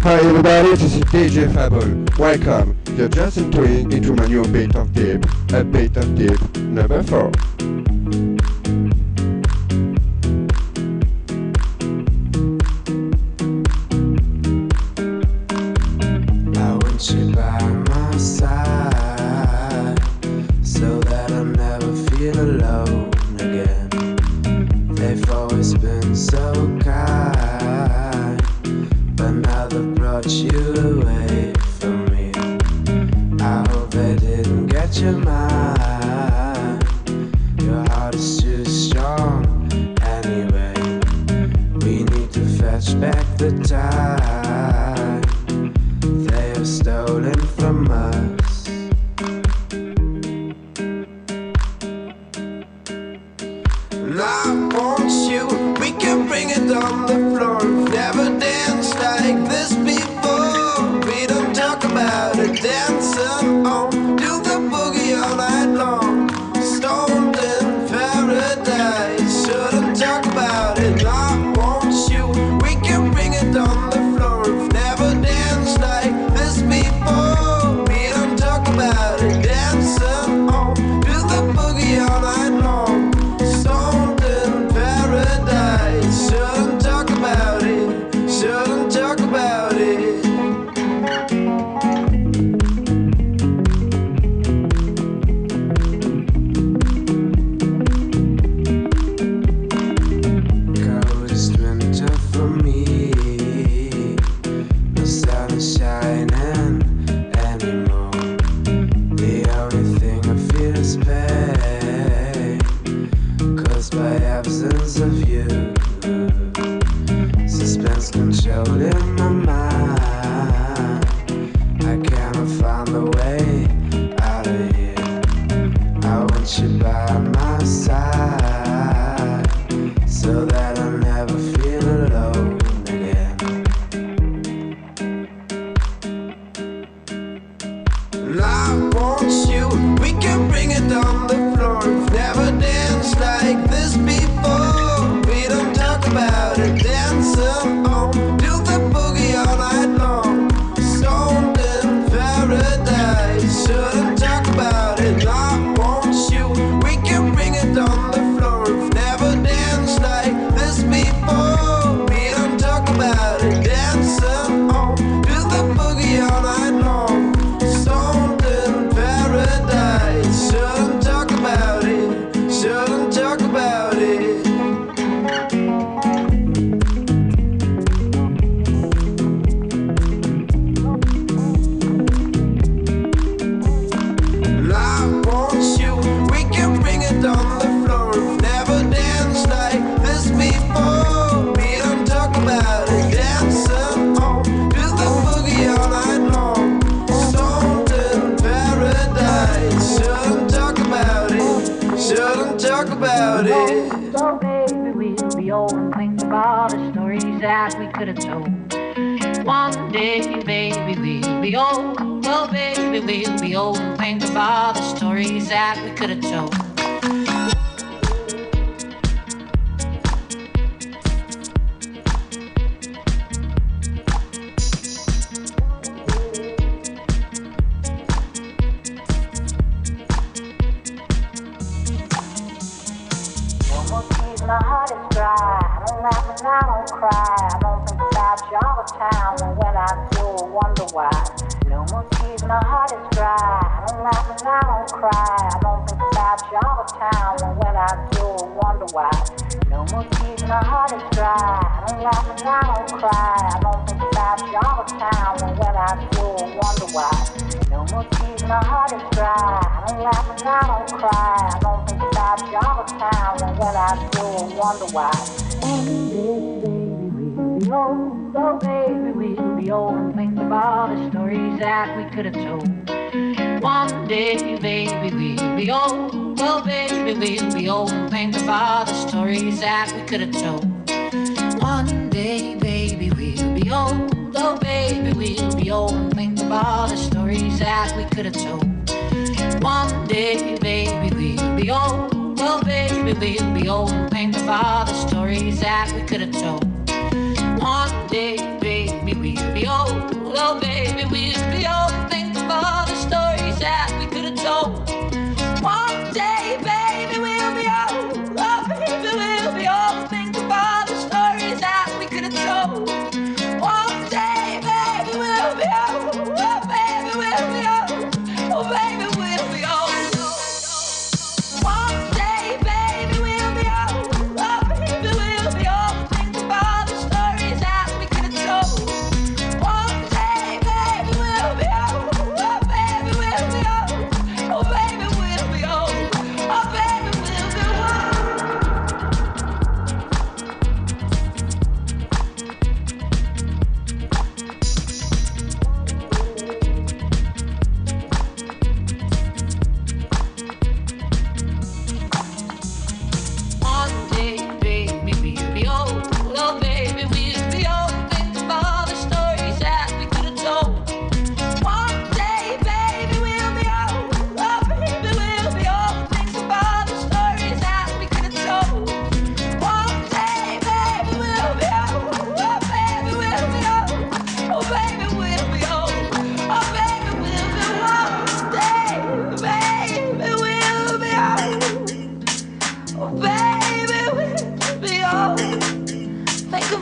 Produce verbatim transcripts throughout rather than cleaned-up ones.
Hi everybody, this is D J Fable. Welcome. You're just entering into my new bit of deep, a bit of deep number four. I want you by my side, so that I'll never feel alone again. They've always been so kind, but now they've brought you away from me. I hope they didn't get your mind. Your heart is too strong anyway. We need to fetch back the time they have stolen from us. And I want you, we can bring it on the floor. Never danced like this before. We don't talk about it, dancing on, do the boogie all night long. Stoned in paradise, shouldn't talk about it. I want you, we can bring it on the floor. Never danced like this before. We don't talk about it, dancing on, do the boogie all night long. Stoned in paradise, shouldn't talk about it, shouldn't talk about it. Coldest winter for me, no sun is shining anymore. The only thing I feel is pain, caused by absence of you. Suspense controlling my mind. I cannot find the way out of here. I want you by my side, so that I'll never feel alone again. And I want you, we can bring it on the floor. Never danced like this before. We don't talk about it, dancing on, do the boogie all night long. Stoned in paradise, shouldn't talk about it. I want you, we can bring it on the floor. Never danced like this before. We don't talk about it, dancing on, do the boogie all night long. Stoned in paradise, shouldn't talk about it, shouldn't talk about it. And I want you, we can bring it on the floor. Never danced like this before. We don't talk about it, dancing on, do the boogie all night long. Stoned in paradise, shouldn't talk about it, shouldn't talk about it. So baby, we'll be old and think about the stories that we could have told. One day, baby, we'll be old. Oh, baby, we'll be old and think about the stories that we could have told. No more tears, my heart is dry. I don't laugh and I don't cry. I don't think about you all the time, and when I do, I wonder why. No more tears, my heart is dry. I don't laugh and I don't cry. I don't think about you all the time, and when I do, I wonder why. No more tears, my heart is dry. I don't laugh and I don't cry. I don't think about you all the time, and when I do, I wonder why. No more tears, my heart is dry. I don't laugh and I don't cry. I don't think about you all the time, and when I do, I wonder why. One day, baby, we'll be old. Oh, baby, we'll be old and think about the stories that we could have told. One day, baby, we'll be old. Oh, baby, we'll be old and think about the stories that we could have told. One day, baby, we'll be old. Oh, baby, we'll be old and think about the stories that we could have told. One day, baby, we'll be old. Oh, baby, we'll be old and think about the stories that we could have told. One day, baby, we'll be old.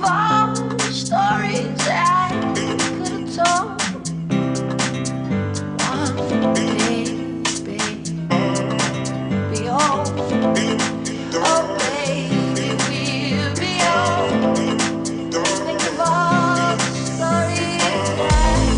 of all the stories that I could have told. One day, baby, be old. Oh, baby, we'll be old. Think of all the stories that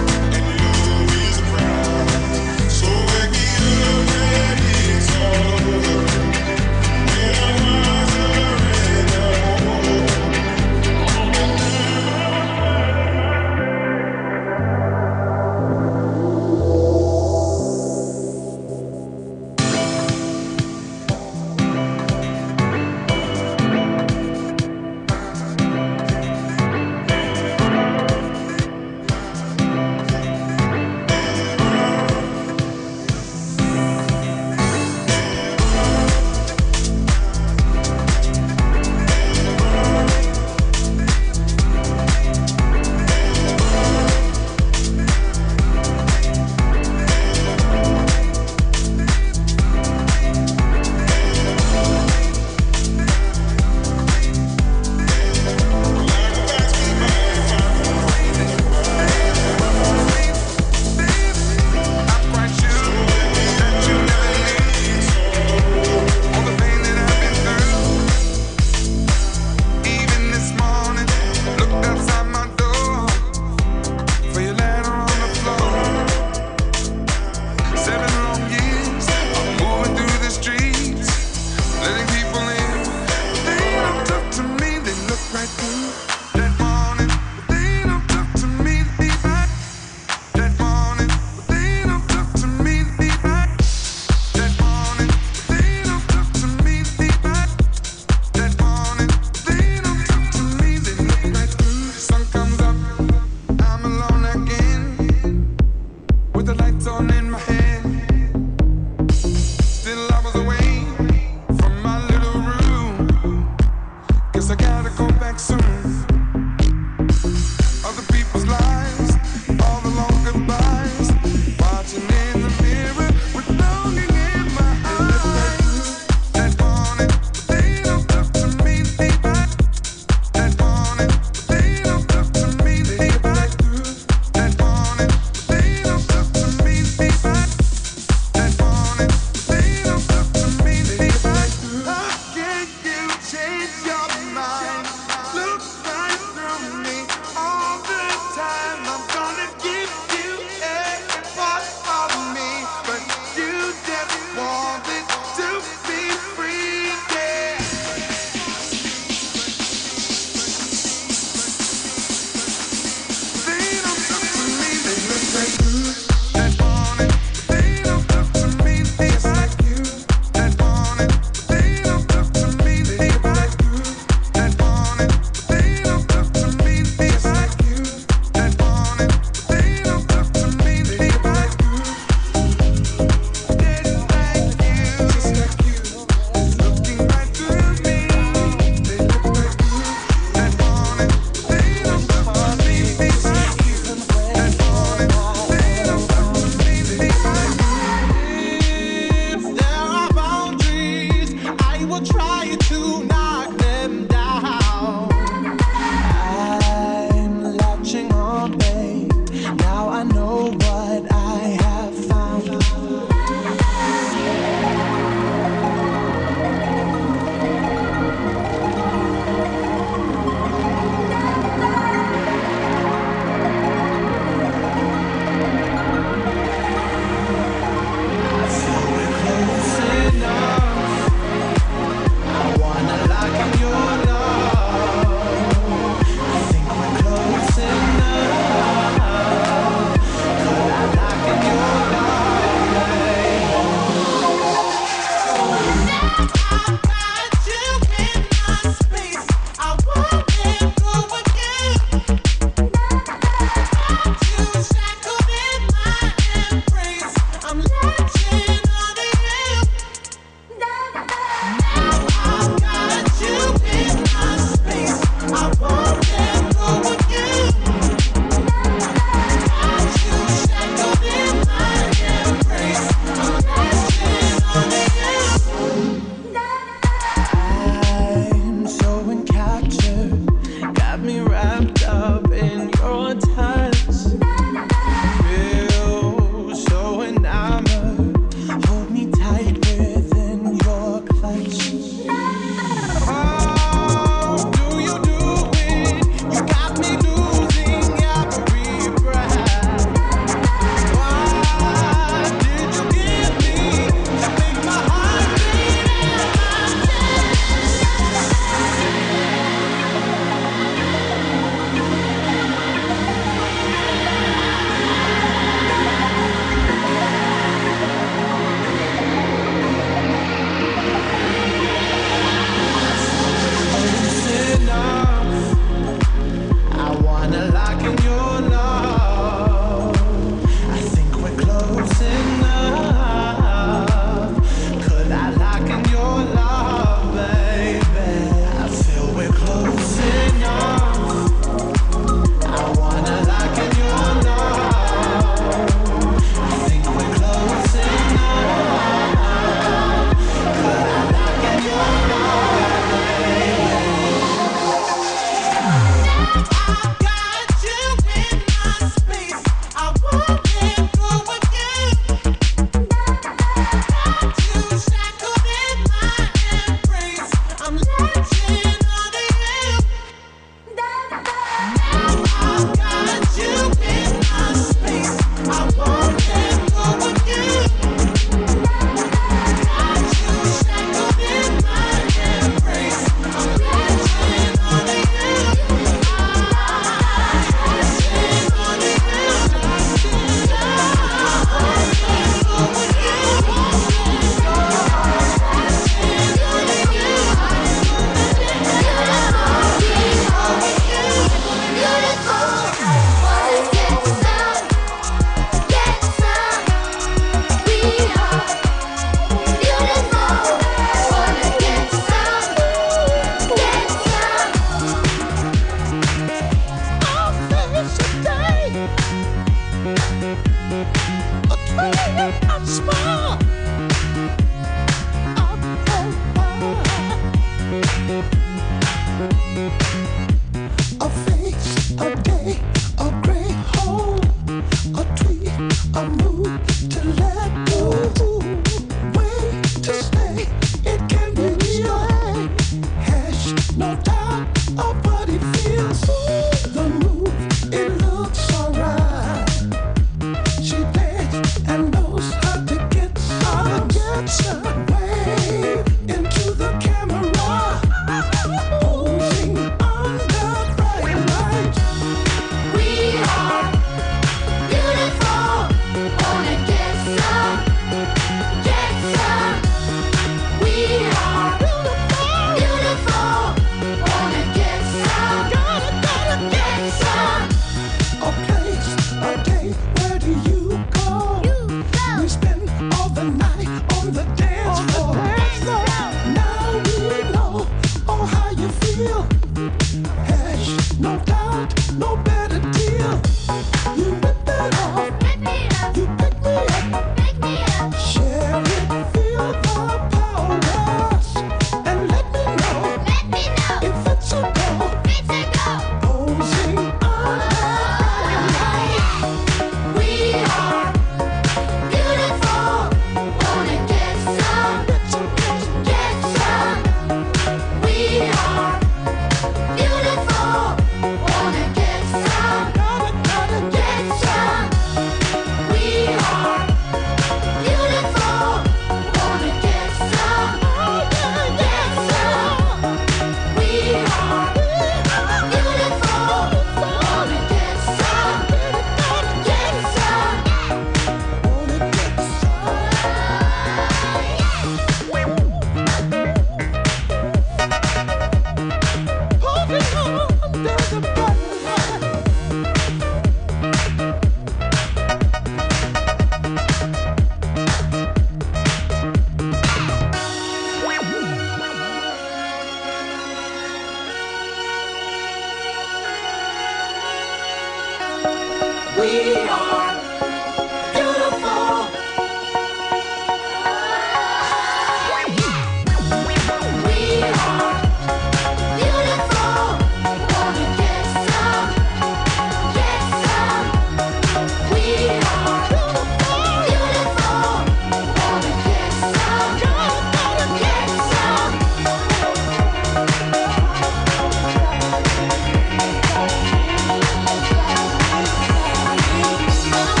We'll be right back.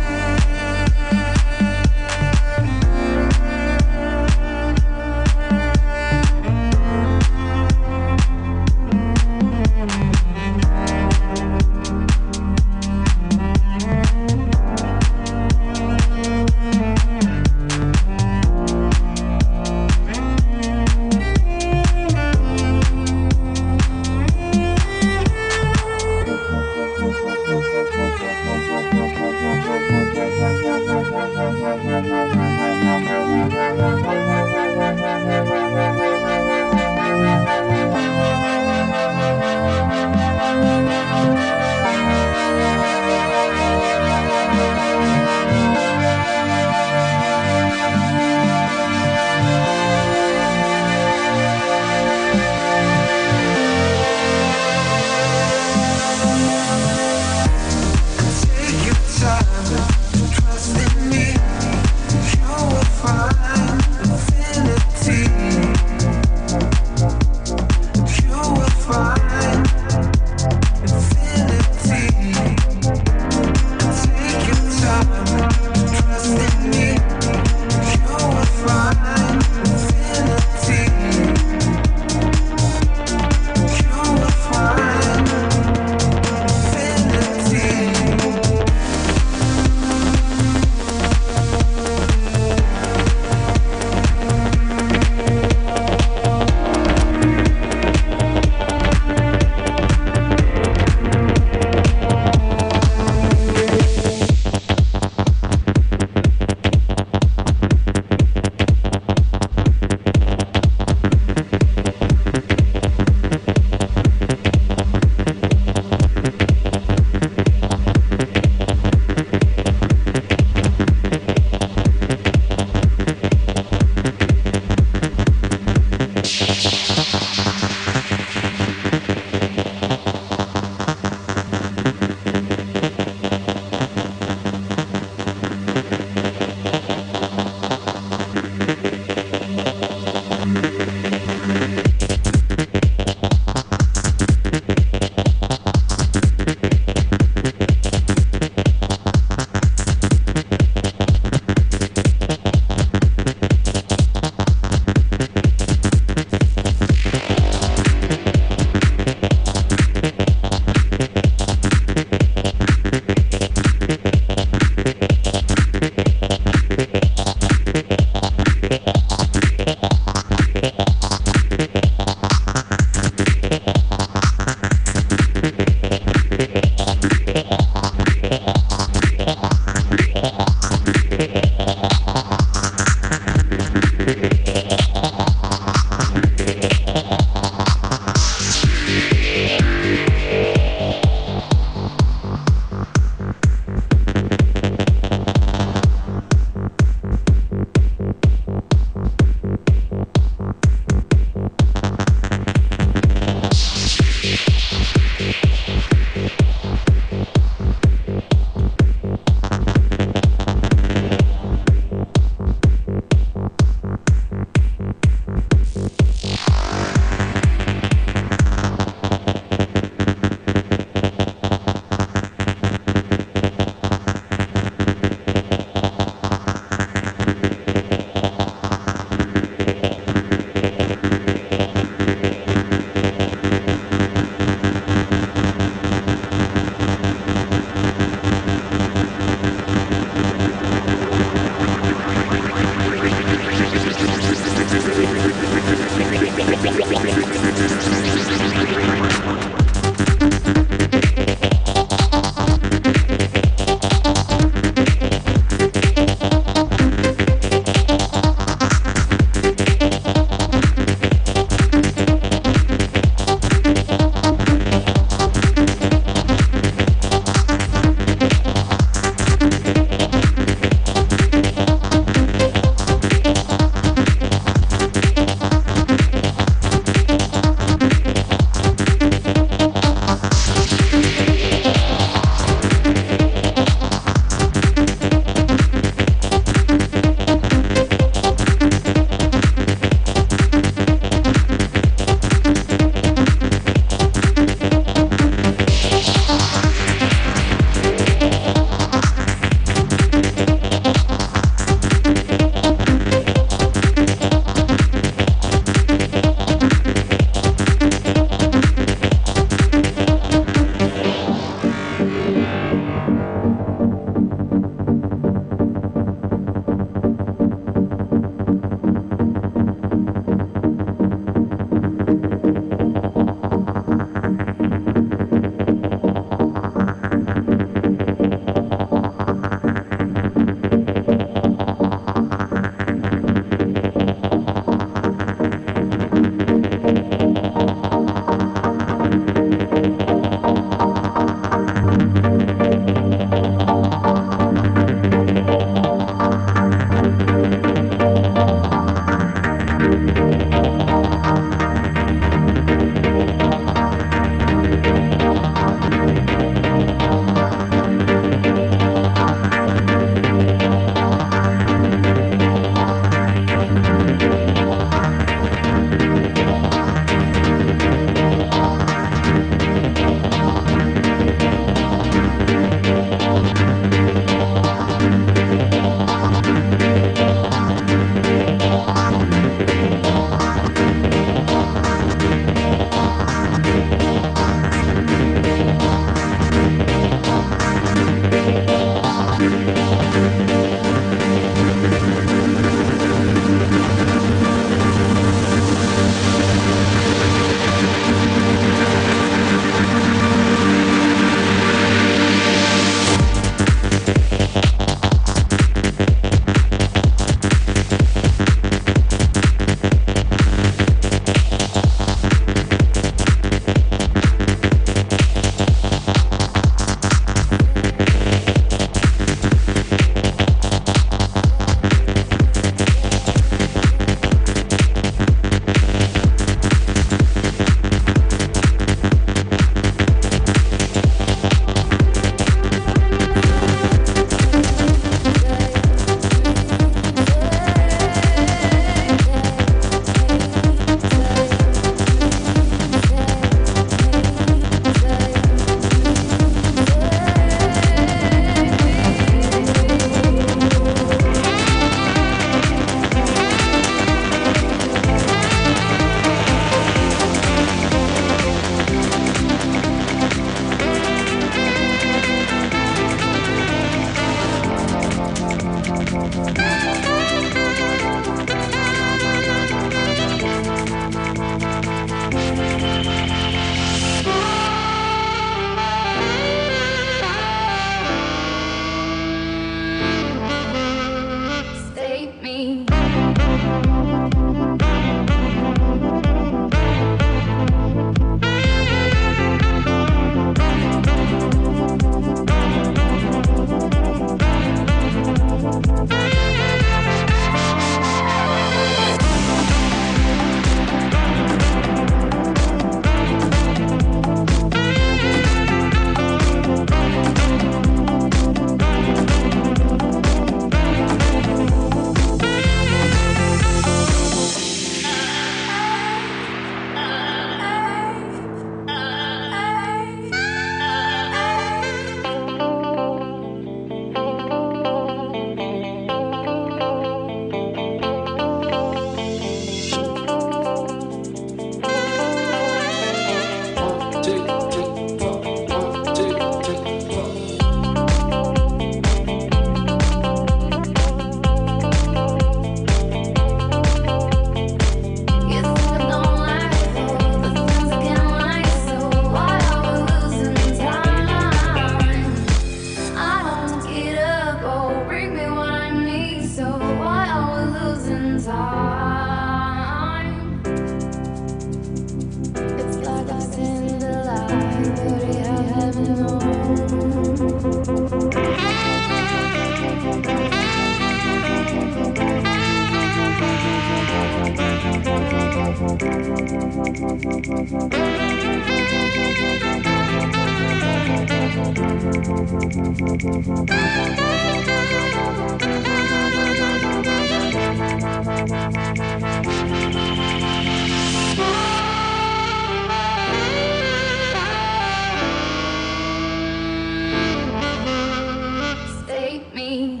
Save me.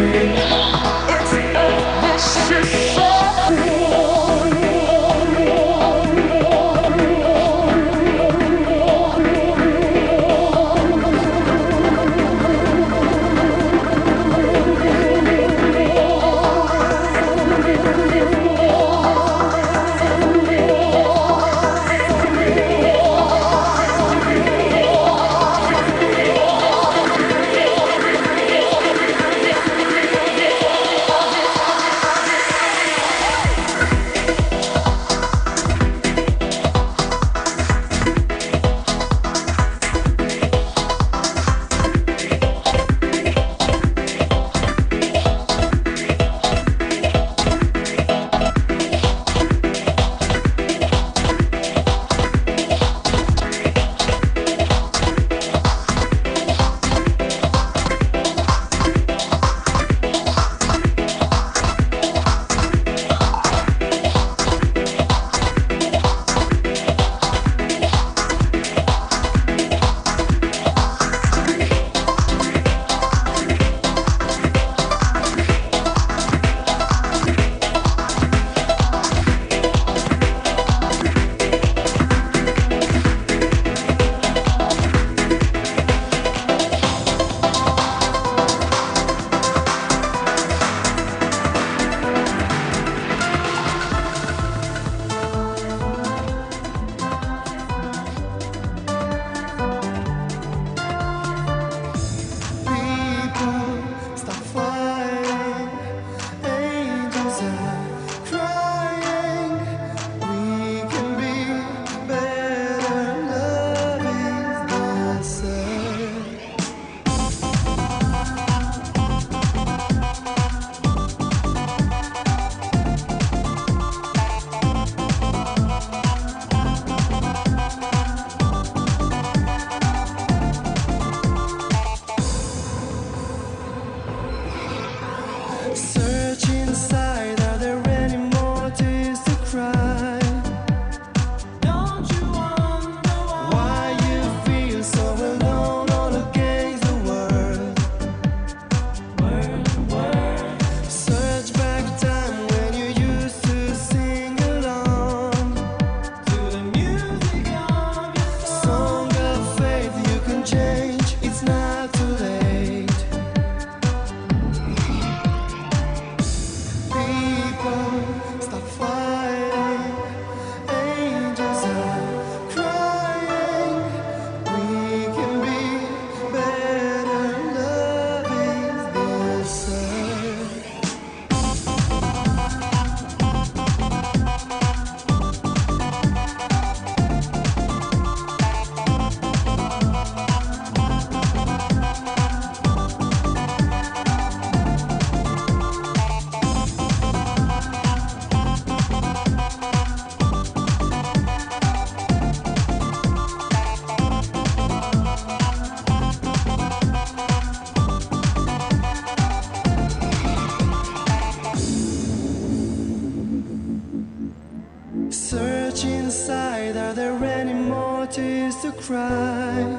cry.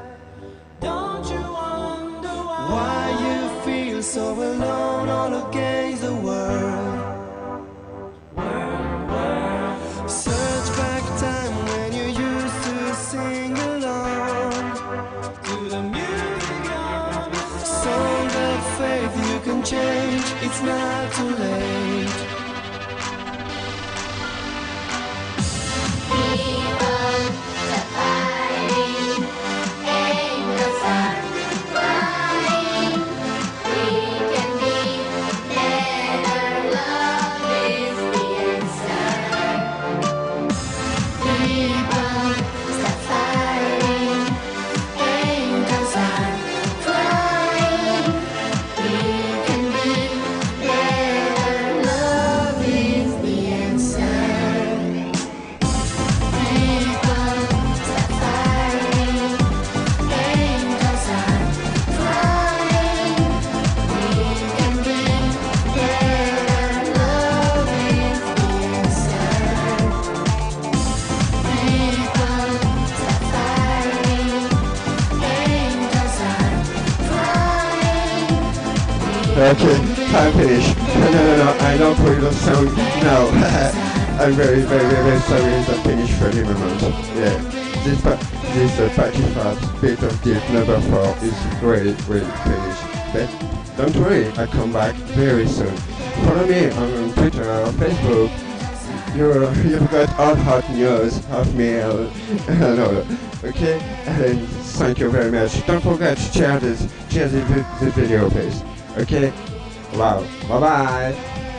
Don't you wonder why, why you feel so alone all against the world? World, world. Search back time when you used to sing along to the music of your song of faith. You can change, it's not too late. Love Okay, time finish. No, no, no, no, I don't play the song now. I'm very, very, very, very sorry that finished for the moment. Yeah, this pa this uh, Patchy Fat Bait of Deep number four is really, really finished. But don't worry, I'll come back very soon. Follow me on Twitter or Facebook. You're, you've got all hot news of me. Uh, no, okay? And thank you very much. Don't forget to share this, share this, this video, please. Okay? Wow. Bye-bye.